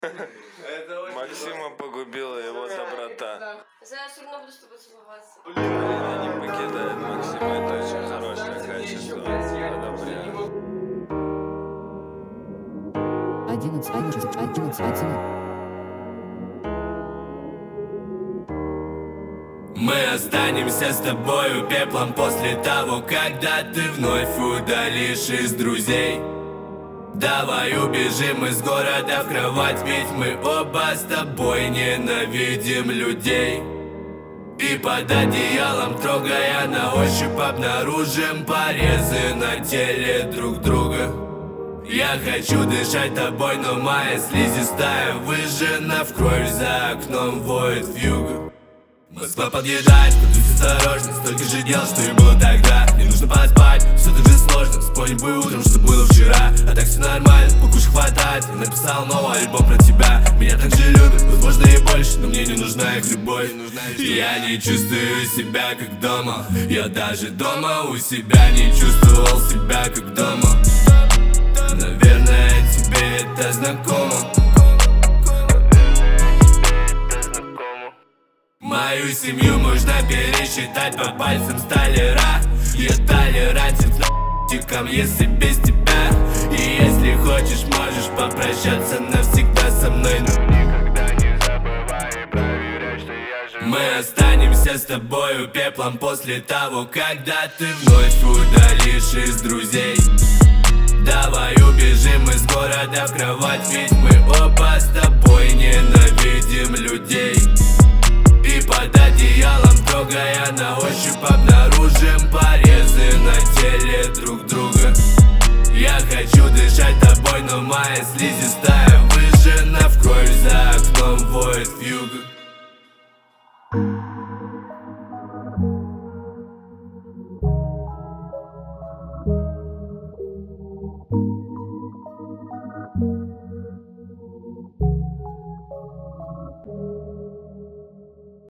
Максима погубила его доброта. Я все равно буду с тобой целоваться. Она не покидает Максима, это очень хорошее качество. Одобряю. 11. Мы останемся с тобою пеплом после того, когда ты вновь удалишь из друзей. Давай убежим из города в кровать, ведь мы оба с тобой ненавидим людей. И под одеялом, трогая на ощупь, обнаружим порезы на теле друг друга. Я хочу дышать тобой, но моя слизистая выжжена в кровь, за окном воет вьюга. Москва подъезжает, будь осторожно, столько же дел, что и было тогда. Не нужно поспать, все так же сложно, вспомни бы утром, что было вчера. А так все нормально, покуш хватает, я написал новый альбом про тебя. Меня так же любят, возможно и больше, но мне не нужна их любовь. Я не чувствую себя как дома, я даже дома у себя не чувствовал себя как дома. Наверное, тебе это знакомо. Мою семью можно пересчитать по пальцам столяра. Я толерантен с ***тиком, если без тебя. И если хочешь, можешь попрощаться навсегда со мной, но никогда не забывай проверять, что я жив. Мы останемся с тобою пеплом после того, когда ты вновь удалишь из друзей. Давай убежим из города в кровать, ведь мы оба